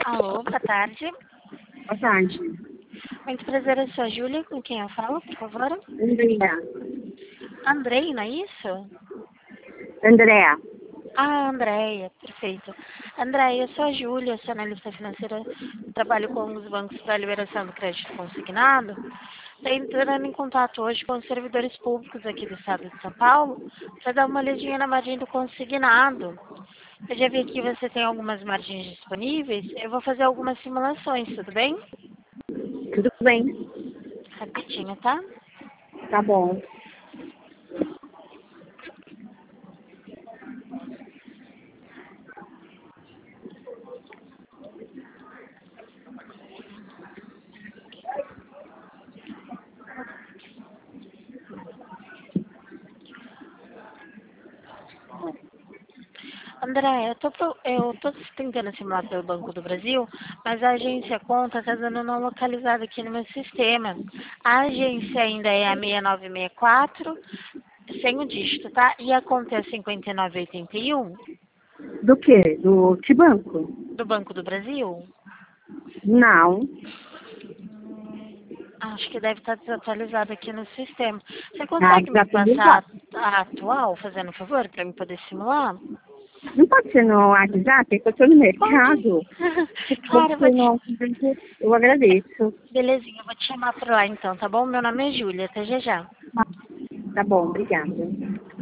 Alô, boa tarde. Boa tarde. Muito prazer, eu sou a Júlia, com quem eu falo, por favor? Andrea. Andrei, não é isso? Andrea. Ah, Andréia, perfeito. Andréia, eu sou a Júlia, sou analista financeira, trabalho com os bancos para a liberação do crédito consignado. Estou entrando em contato hoje com os servidores públicos aqui do estado de São Paulo para dar uma olhadinha na margem do consignado. Eu já vi que você tem algumas margens disponíveis, eu vou fazer algumas simulações, tudo bem? Tudo bem? Rapidinho, tá? Tá bom. André, eu tô tentando simular pelo Banco do Brasil, mas a agência conta está dando não localizada aqui no meu sistema. A agência ainda é a 6964, sem o dígito, tá? E a conta é a 5981, Do quê? Do que banco? do Banco do Brasil. Não. Acho que deve estar desatualizado aqui no sistema. Você Tá consegue me passar desatualizado. a atual, fazendo um favor, para eu poder simular? Não pode ser no WhatsApp, é que eu tô no Pode. mercado. Se Claro, eu fosse vou no te... WhatsApp, eu agradeço. Belezinha, eu vou te chamar por lá então, tá bom? Meu nome é Júlia, até já já. Tá bom, obrigada.